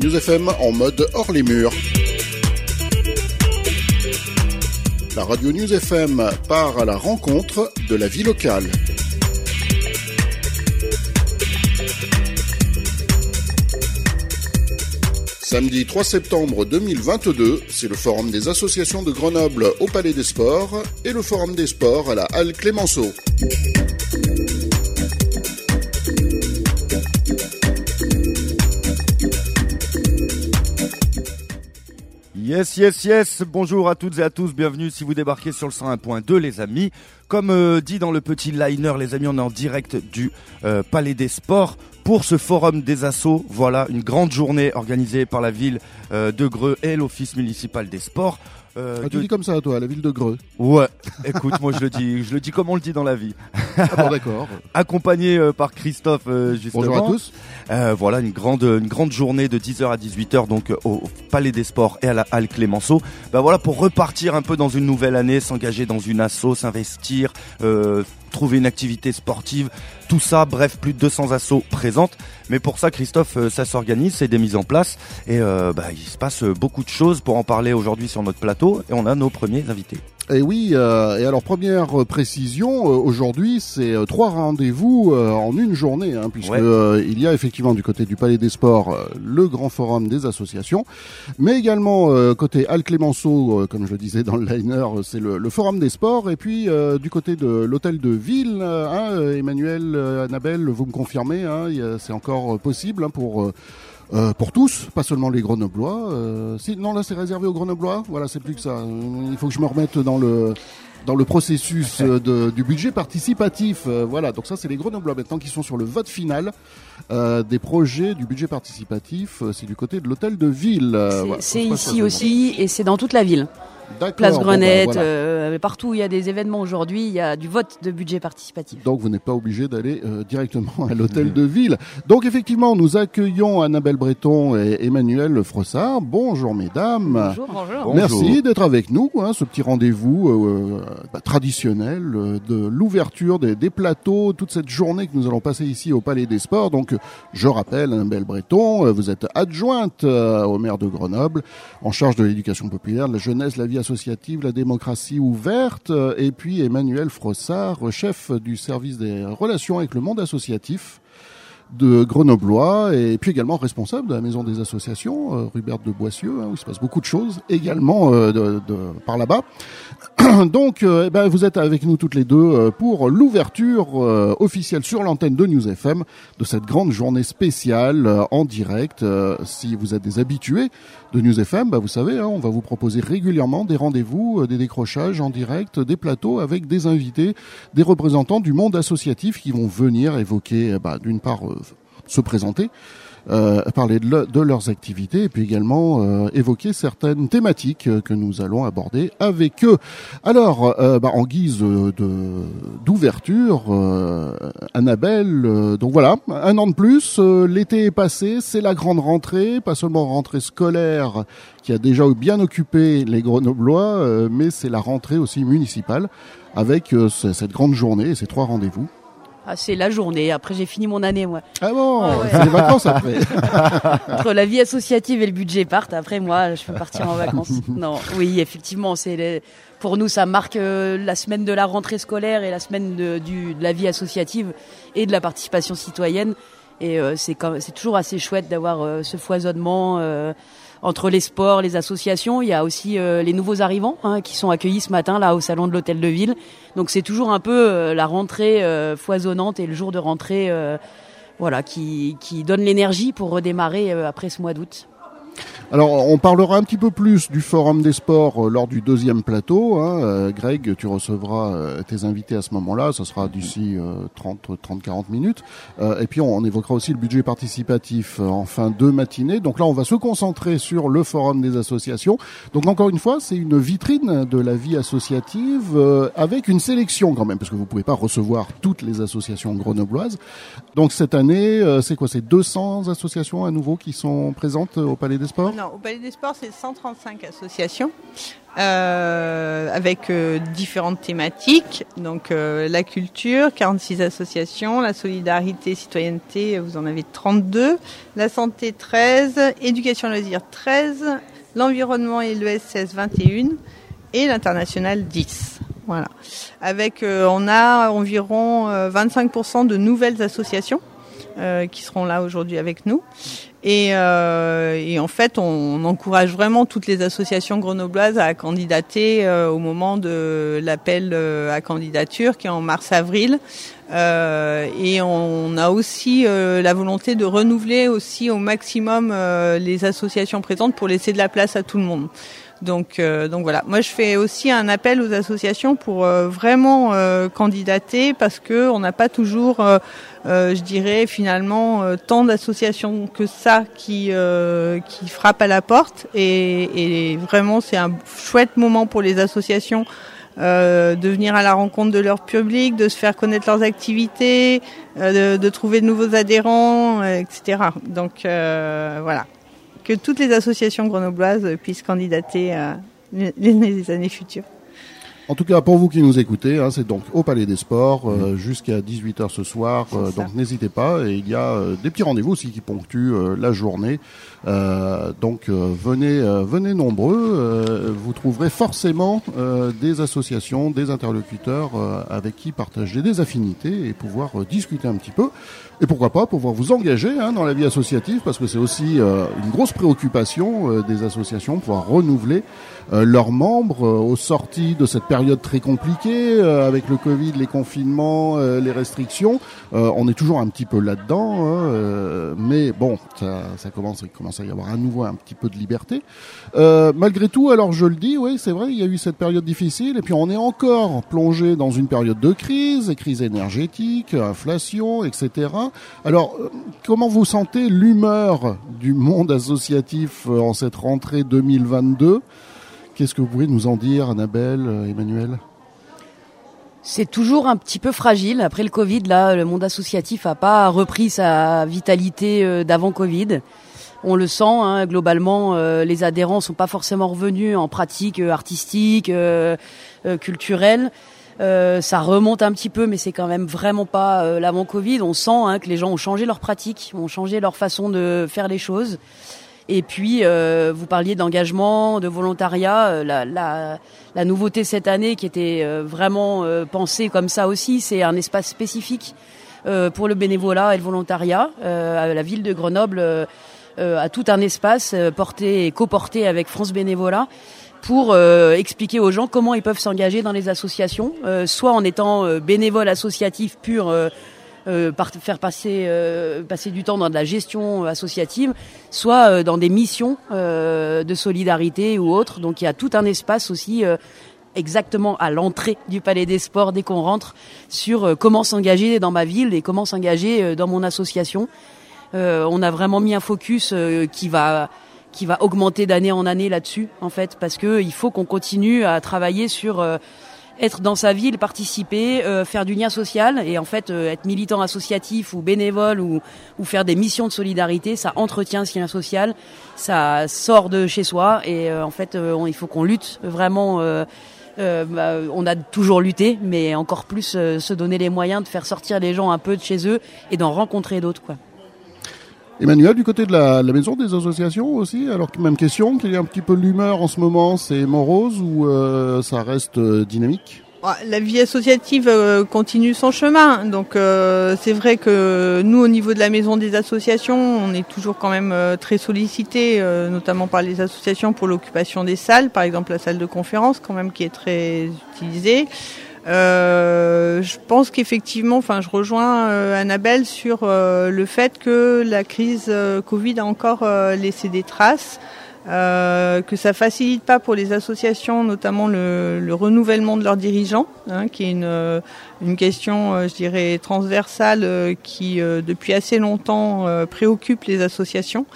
News FM en mode hors les murs. La radio News FM part à la rencontre de la vie locale. Samedi 3 septembre 2022, c'est le Forum des associations de Grenoble au Palais des Sports et le Forum des Sports à la Halle Clémenceau. Yes, bonjour à toutes et à tous, bienvenue si vous débarquez sur le 101.2 les amis. Comme dit dans le petit liner les amis, on est en direct du Palais des Sports pour ce forum des assos. Voilà, une grande journée organisée par la ville de Greux et l'office municipal des sports. Tu dis comme ça toi, la ville de Greux? Ouais, écoute, moi je le dis comme on le dit dans la vie. Ah bon, d'accord. Accompagné par Christophe justement. Bonjour à tous. Voilà, une grande journée de 10h à 18h donc au Palais des Sports et à la Halle Clémenceau. Voilà, pour repartir un peu dans une nouvelle année, s'engager dans une asso, s'investir, trouver une activité sportive, tout ça, bref, plus de 200 assos présentes. Mais pour ça, Christophe, ça s'organise, c'est des mises en place et il se passe beaucoup de choses pour en parler aujourd'hui sur notre plateau et on a nos premiers invités. Et oui, et alors première précision, aujourd'hui c'est 3 rendez-vous en une journée, puisque il y a effectivement du côté du Palais des Sports le grand forum des associations, mais également côté Halle Clémenceau, comme je le disais dans le liner, c'est le forum des sports, et puis du côté de l'hôtel de ville, Emmanuel, Annabelle, vous me confirmez, c'est encore possible pour tous, pas seulement les Grenoblois. Non, là c'est réservé aux Grenoblois. Voilà, c'est plus que ça. Il faut que je me remette dans le processus du budget participatif. Voilà, donc ça c'est les Grenoblois maintenant qui sont sur le vote final des projets du budget participatif. C'est du côté de l'hôtel de ville. C'est ici aussi et c'est dans toute la ville. D'accord, Place Grenette, voilà. Partout où il y a des événements aujourd'hui, il y a du vote de budget participatif. Donc vous n'êtes pas obligé d'aller directement à l'hôtel de ville. Donc effectivement, nous accueillons Annabelle Breton et Emmanuel Frossard. Bonjour mesdames. Bonjour. Merci d'être avec nous, ce petit rendez-vous traditionnel de l'ouverture des plateaux, toute cette journée que nous allons passer ici au Palais des Sports. Donc je rappelle, Annabelle Breton, vous êtes adjointe au maire de Grenoble, en charge de l'éducation populaire, de la jeunesse, la vie associative, la démocratie ouverte, et puis Emmanuel Frossard, chef du service des relations avec le monde associatif de Grenoblois, et puis également responsable de la maison des associations, rue Berthe de Boissieu, où il se passe beaucoup de choses également par là-bas. Donc, vous êtes avec nous toutes les deux pour l'ouverture officielle sur l'antenne de News FM de cette grande journée spéciale en direct. Si vous êtes des habitués de News FM, vous savez, on va vous proposer régulièrement des rendez-vous, des décrochages en direct, des plateaux avec des invités, des représentants du monde associatif qui vont venir évoquer, d'une part, se présenter, parler de leurs activités et puis également évoquer certaines thématiques que nous allons aborder avec eux. Alors, en guise d'ouverture, Annabelle, donc voilà, un an de plus, l'été est passé, c'est la grande rentrée, pas seulement rentrée scolaire qui a déjà bien occupé les Grenoblois, mais c'est la rentrée aussi municipale avec cette grande journée et ces 3 rendez-vous. Ah, c'est la journée. Après, j'ai fini mon année, moi. Ah bon, c'est les vacances après. Entre la vie associative et le budget partent. Après, moi, je peux partir en vacances. Non, oui, effectivement, pour nous, ça marque la semaine de la rentrée scolaire et la semaine de la vie associative et de la participation citoyenne. Et c'est toujours assez chouette d'avoir ce foisonnement entre les sports, les associations. Il y a aussi les nouveaux arrivants qui sont accueillis ce matin là au salon de l'hôtel de ville. Donc c'est toujours un peu la rentrée foisonnante et le jour de rentrée qui donne l'énergie pour redémarrer après ce mois d'août. Alors, on parlera un petit peu plus du Forum des sports lors du deuxième plateau. Greg, tu recevras tes invités à ce moment-là. Ça sera d'ici 30-40 minutes. Et puis, on évoquera aussi le budget participatif en fin de matinée. Donc là, on va se concentrer sur le Forum des associations. Donc, encore une fois, c'est une vitrine de la vie associative avec une sélection quand même, parce que vous pouvez pas recevoir toutes les associations grenobloises. Donc, cette année, c'est quoi? C'est 200 associations à nouveau qui sont présentes au Palais des Sports? Non, au Palais des Sports, c'est 135 associations avec différentes thématiques. Donc la culture, 46 associations, la solidarité, citoyenneté, vous en avez 32, la santé 13, éducation loisirs 13, l'environnement et l'ESS 21 et l'international 10. Voilà. Avec on a environ 25% de nouvelles associations qui seront là aujourd'hui avec nous. Et en fait, on encourage vraiment toutes les associations grenobloises à candidater au moment de l'appel à candidature qui est en mars-avril. Et on a aussi la volonté de renouveler aussi au maximum les associations présentes pour laisser de la place à tout le monde. Donc voilà. Moi, je fais aussi un appel aux associations pour vraiment candidater parce que on n'a pas toujours, je dirais finalement, tant d'associations que ça qui frappent à la porte. Et vraiment, c'est un chouette moment pour les associations de venir à la rencontre de leur public, de se faire connaître leurs activités, de trouver de nouveaux adhérents, etc. Donc voilà. Que toutes les associations grenobloises puissent candidater les années futures. En tout cas, pour vous qui nous écoutez, c'est donc au Palais des Sports jusqu'à 18h ce soir. Donc n'hésitez pas. Et il y a des petits rendez-vous aussi qui ponctuent la journée. Donc venez nombreux. Vous trouverez forcément des associations, des interlocuteurs avec qui partager des affinités et pouvoir discuter un petit peu. Et pourquoi pas pouvoir vous engager dans la vie associative, parce que c'est aussi une grosse préoccupation des associations, pouvoir renouveler leurs membres aux sorties de cette période très compliquée avec le Covid, les confinements, les restrictions. On est toujours un petit peu là-dedans, mais bon, il commence à y avoir à nouveau un petit peu de liberté. Malgré tout, alors je le dis, oui, c'est vrai, il y a eu cette période difficile, et puis on est encore plongé dans une période de crise énergétique, inflation, etc. Alors, comment vous sentez l'humeur du monde associatif en cette rentrée 2022 ? Qu'est-ce que vous pouvez nous en dire, Annabelle, Emmanuel ? C'est toujours un petit peu fragile. Après le Covid, là, le monde associatif a pas repris sa vitalité d'avant Covid. On le sent, globalement, les adhérents sont pas forcément revenus en pratique artistique, culturelle. Ça remonte un petit peu, mais c'est quand même vraiment pas l'avant Covid. On sent que les gens ont changé leur pratique, ont changé leur façon de faire les choses. Et puis, vous parliez d'engagement, de volontariat. La nouveauté cette année, qui était vraiment pensée comme ça aussi, c'est un espace spécifique pour le bénévolat et le volontariat. La ville de Grenoble a tout un espace porté et coporté avec France Bénévolat pour expliquer aux gens comment ils peuvent s'engager dans les associations, soit en étant bénévole associatif pur, faire passer du temps dans de la gestion associative, soit dans des missions de solidarité ou autres. Donc il y a tout un espace aussi exactement à l'entrée du Palais des Sports dès qu'on rentre sur comment s'engager dans ma ville et comment s'engager dans mon association. On a vraiment mis un focus qui va augmenter d'année en année là-dessus, en fait, parce que il faut qu'on continue à travailler sur être dans sa ville, participer, faire du lien social, et en fait être militant associatif ou bénévole ou faire des missions de solidarité, ça entretient ce lien social, ça sort de chez soi, et en fait il faut qu'on lutte vraiment. On a toujours lutté, mais encore plus se donner les moyens de faire sortir les gens un peu de chez eux et d'en rencontrer d'autres, quoi. Emmanuel, du côté de la maison des associations aussi, alors même question, quelle est un petit peu l'humeur en ce moment, c'est morose ou ça reste dynamique ? La vie associative continue son chemin, donc c'est vrai que nous, au niveau de la maison des associations, on est toujours quand même très sollicités, notamment par les associations pour l'occupation des salles, par exemple la salle de conférence quand même qui est très utilisée. Je pense qu'effectivement, je rejoins Annabelle sur le fait que la crise Covid a encore laissé des traces, que ça facilite pas pour les associations, notamment le renouvellement de leurs dirigeants, qui est une question, je dirais, transversale qui depuis assez longtemps préoccupe les associations.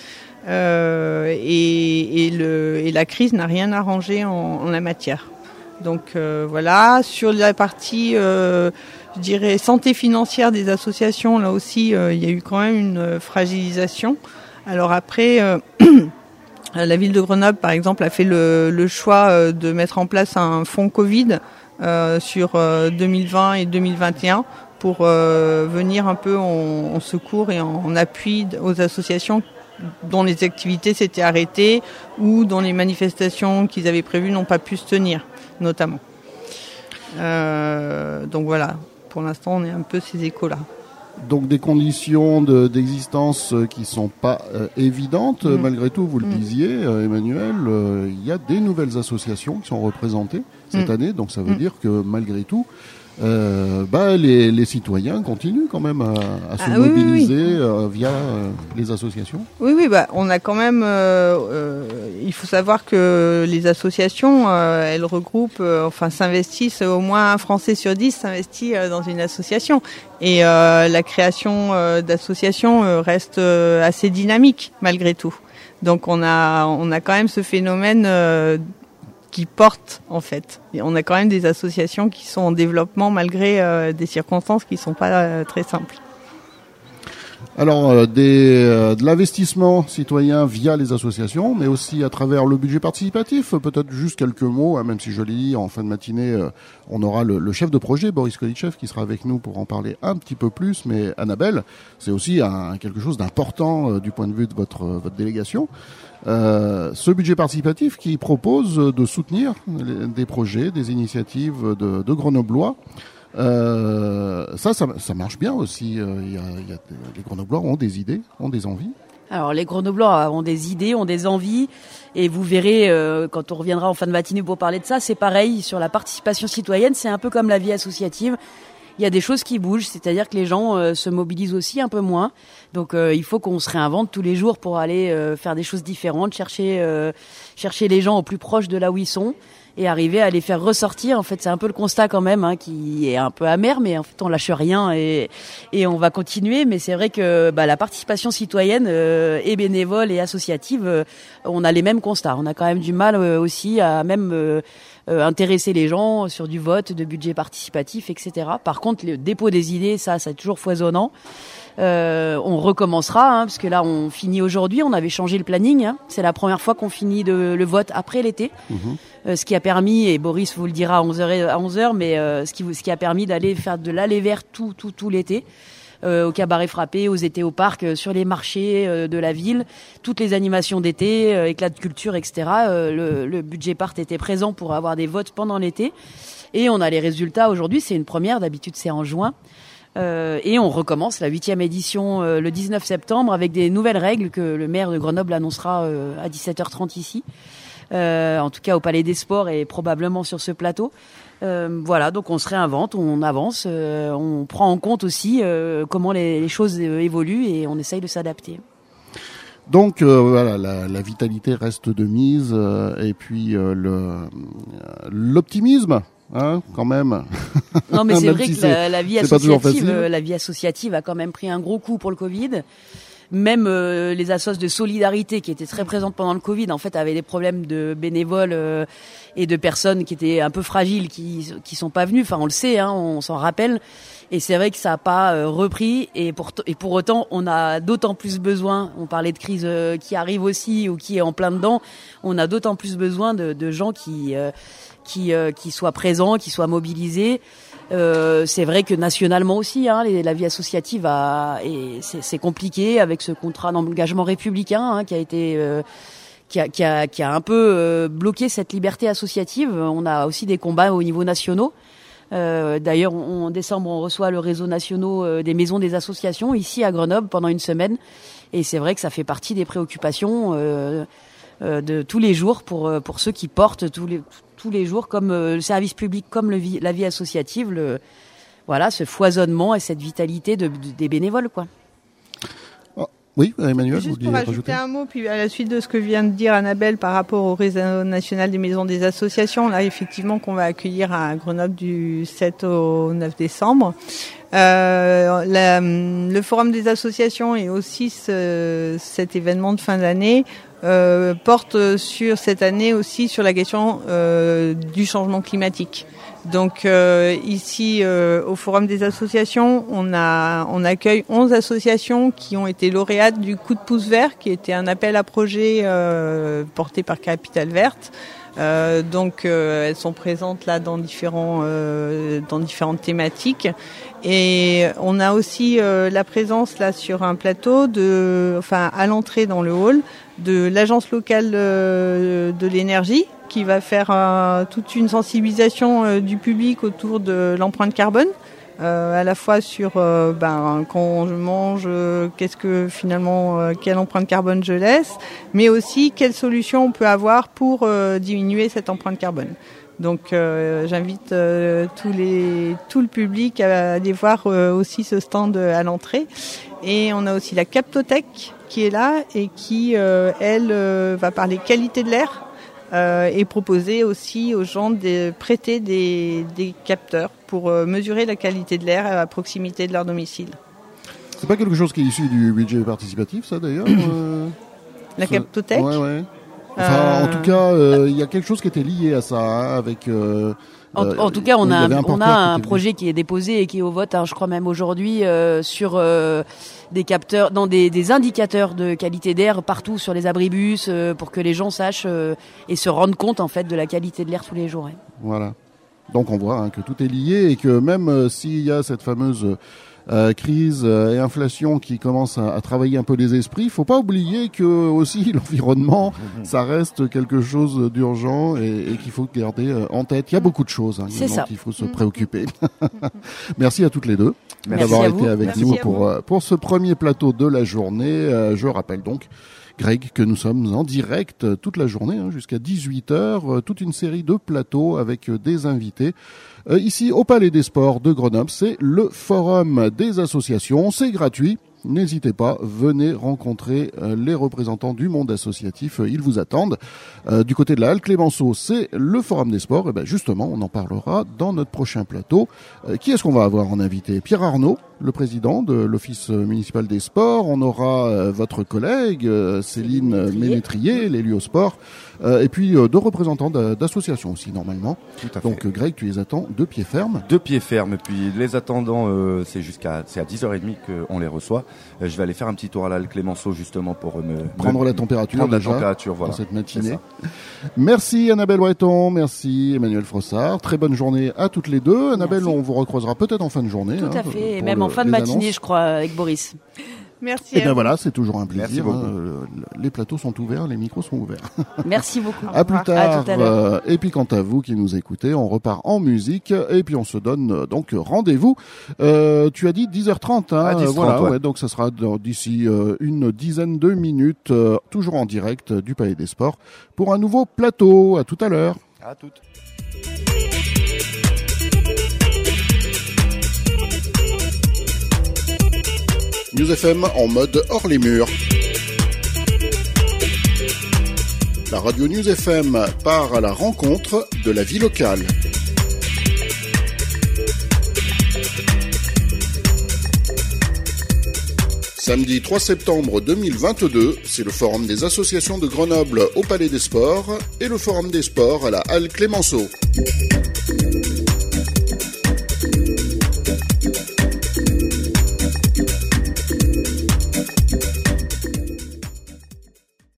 Et la crise n'a rien arrangé en la matière. Donc voilà, sur la partie, je dirais, santé financière des associations, là aussi, il y a eu quand même une fragilisation. Alors après, La ville de Grenoble, par exemple, a fait le choix de mettre en place un fonds Covid sur 2020 et 2021 pour venir un peu en secours et en appui aux associations dont les activités s'étaient arrêtées ou dont les manifestations qu'ils avaient prévues n'ont pas pu se tenir, notamment. Donc voilà, pour l'instant, on est un peu ces échos-là. Donc des conditions d'existence qui sont pas évidentes. Malgré tout, vous le disiez, Emmanuel, il y a des nouvelles associations qui sont représentées cette année. Donc ça veut dire que malgré tout, les citoyens continuent quand même à se mobiliser via les associations. Oui, on a quand même. Il faut savoir que les associations, elles regroupent, s'investissent. Au moins un Français sur 10 s'investit dans une association. Et la création d'associations reste assez dynamique malgré tout. Donc on a quand même ce phénomène qui porte en fait. Et on a quand même des associations qui sont en développement malgré des circonstances qui sont pas très simples. Alors de l'investissement citoyen via les associations, mais aussi à travers le budget participatif. Peut-être juste quelques mots, même si je l'ai dit en fin de matinée, on aura le chef de projet Boris Kolitchev qui sera avec nous pour en parler un petit peu plus. Mais Annabelle, c'est aussi quelque chose d'important du point de vue de votre délégation. Ce budget participatif qui propose de soutenir des projets, des initiatives de Grenoblois. Ça marche bien aussi. Les Grenoblois ont des idées, ont des envies. Alors les Grenoblois ont des idées, ont des envies, et vous verrez quand on reviendra en fin de matinée pour parler de ça, c'est pareil sur la participation citoyenne, c'est un peu comme la vie associative. Il y a des choses qui bougent, c'est-à-dire que les gens se mobilisent aussi un peu moins. Donc il faut qu'on se réinvente tous les jours pour aller faire des choses différentes, chercher les gens au plus proche de là où ils sont et arriver à les faire ressortir. En fait, c'est un peu le constat quand même qui est un peu amer, mais en fait on lâche rien et on va continuer. Mais c'est vrai que la participation citoyenne et bénévole et associative, on a les mêmes constats. On a quand même du mal aussi à même intéresser les gens sur du vote, de budget participatif, etc. Par contre, le dépôt des idées, ça c'est toujours foisonnant. On recommencera, parce que là on finit aujourd'hui, on avait changé le planning, c'est la première fois qu'on finit le vote après l'été, ce qui a permis, et Boris vous le dira à 11h, mais ce qui a permis d'aller faire de l'aller vert tout l'été, au cabaret frappé, aux étés au parc, sur les marchés de la ville, toutes les animations d'été, éclats de culture, etc. Le budget part était présent pour avoir des votes pendant l'été, et on a les résultats aujourd'hui, c'est une première, d'habitude c'est en juin. Et on recommence la 8e édition le 19 septembre avec des nouvelles règles que le maire de Grenoble annoncera à 17h30 ici. En tout cas au Palais des Sports et probablement sur ce plateau. Voilà, donc on se réinvente, on avance, on prend en compte aussi comment les choses évoluent et on essaye de s'adapter. Donc la vitalité reste de mise et puis l'optimisme. Quand même. Non, mais c'est vrai que la vie associative a quand même pris un gros coup pour le Covid. Même les assos de solidarité qui étaient très présentes pendant le Covid, en fait, avaient des problèmes de bénévoles et de personnes qui étaient un peu fragiles, qui sont pas venues. Enfin, on le sait, on s'en rappelle. Et c'est vrai que ça a pas repris. Et pour autant, on a d'autant plus besoin. On parlait de crise qui arrive aussi ou qui est en plein dedans. On a d'autant plus besoin de gens qui soient présents, qui soient mobilisés. C'est vrai que nationalement aussi, la vie associative c'est compliqué avec ce contrat d'engagement républicain qui a été qui a un peu bloqué cette liberté associative. On a aussi des combats au niveau national. D'ailleurs, en décembre, on reçoit le réseau national des maisons des associations ici à Grenoble pendant une semaine. Et c'est vrai que ça fait partie des préoccupations de tous les jours pour ceux qui portent tous les jours, comme le service public, comme la vie associative, ce foisonnement et cette vitalité des bénévoles, quoi. Oui, Emmanuel, juste pour rajouter un mot, puis à la suite de ce que vient de dire Annabelle par rapport au réseau national des maisons des associations, là effectivement qu'on va accueillir à Grenoble du 7 au 9 décembre. Le forum des associations et aussi cet événement de fin d'année porte sur cette année aussi sur la question du changement climatique. Donc ici au Forum des associations, on accueille 11 associations qui ont été lauréates du coup de pouce vert, qui était un appel à projet porté par Capitale Verte. Donc elles sont présentes là dans différentes thématiques. Et on a aussi la présence là sur un plateau à l'entrée dans le hall de l'agence locale de l'énergie qui va faire toute une sensibilisation du public autour de l'empreinte carbone. À la fois sur quand je mange, quelle empreinte carbone je laisse, mais aussi quelles solutions on peut avoir pour diminuer cette empreinte carbone. Donc j'invite tout le public à aller voir aussi ce stand à l'entrée. Et on a aussi la Captotech qui est là et qui va parler qualité de l'air et proposer aussi aux gens de prêter des capteurs pour mesurer la qualité de l'air à proximité de leur domicile. C'est pas quelque chose qui est issu du budget participatif, ça d'ailleurs La Captotech. Ouais. Enfin, en tout cas, il y a quelque chose qui était lié à ça, avec. En tout cas, on a un projet qui est déposé et qui est au vote, je crois même aujourd'hui, sur des capteurs, des indicateurs de qualité d'air partout sur les abribus, pour que les gens sachent et se rendent compte en fait de la qualité de l'air tous les jours. Ouais. Voilà. Donc on voit que tout est lié et que même s'il y a cette fameuse crise et inflation qui commence à travailler un peu les esprits, il faut pas oublier que aussi l'environnement, ça reste quelque chose d'urgent et qu'il faut garder en tête. Il y a beaucoup de choses dont il faut se préoccuper. Merci à toutes les deux d'avoir été avec nous pour ce premier plateau de la journée. Je rappelle donc, Greg, que nous sommes en direct toute la journée, jusqu'à 18h, toute une série de plateaux avec des invités. Ici, au Palais des Sports de Grenoble, c'est le Forum des associations, c'est gratuit. N'hésitez pas, venez rencontrer les représentants du monde associatif, ils vous attendent. Du côté de la Halle Clémenceau, c'est le Forum des Sports, et ben justement, on en parlera dans notre prochain plateau. Qui est-ce qu'on va avoir en invité ? Pierre Arnaud, le président de l'Office municipal des sports. On aura votre collègue Céline Ménétrier, l'Héliosport, et puis deux représentants d'associations aussi normalement. Tout à fait. Donc Greg, tu les attends de pied ferme. De pied ferme, et puis les attendants, c'est à 10h30 qu'on les reçoit. Je vais aller faire un petit tour à la Clémenceau justement pour prendre la température voilà, dans cette matinée. Merci Annabelle Breton, merci Emmanuel Frossard. Très bonne journée à toutes les deux. Annabelle, on vous recroisera peut-être en fin de journée. Tout à fait, et même en fin de matinée, annonces. Je crois, avec Boris. Merci. Et bien voilà, c'est toujours un plaisir. Les plateaux sont ouverts, les micros sont ouverts. Merci beaucoup. À plus tard. À tout à l'heure. Et puis quant à vous qui nous écoutez, on repart en musique et puis on se donne donc rendez-vous. Tu as dit 10h30. À 10h30, voilà, ouais, donc ça sera d'ici une dizaine de minutes, toujours en direct du Palais des Sports pour un nouveau plateau. À tout à l'heure. À toutes. News FM en mode hors les murs. La radio News FM part à la rencontre de la vie locale. Samedi 3 septembre 2022, c'est le Forum des associations de Grenoble au Palais des Sports et le Forum des Sports à la Halle Clémenceau.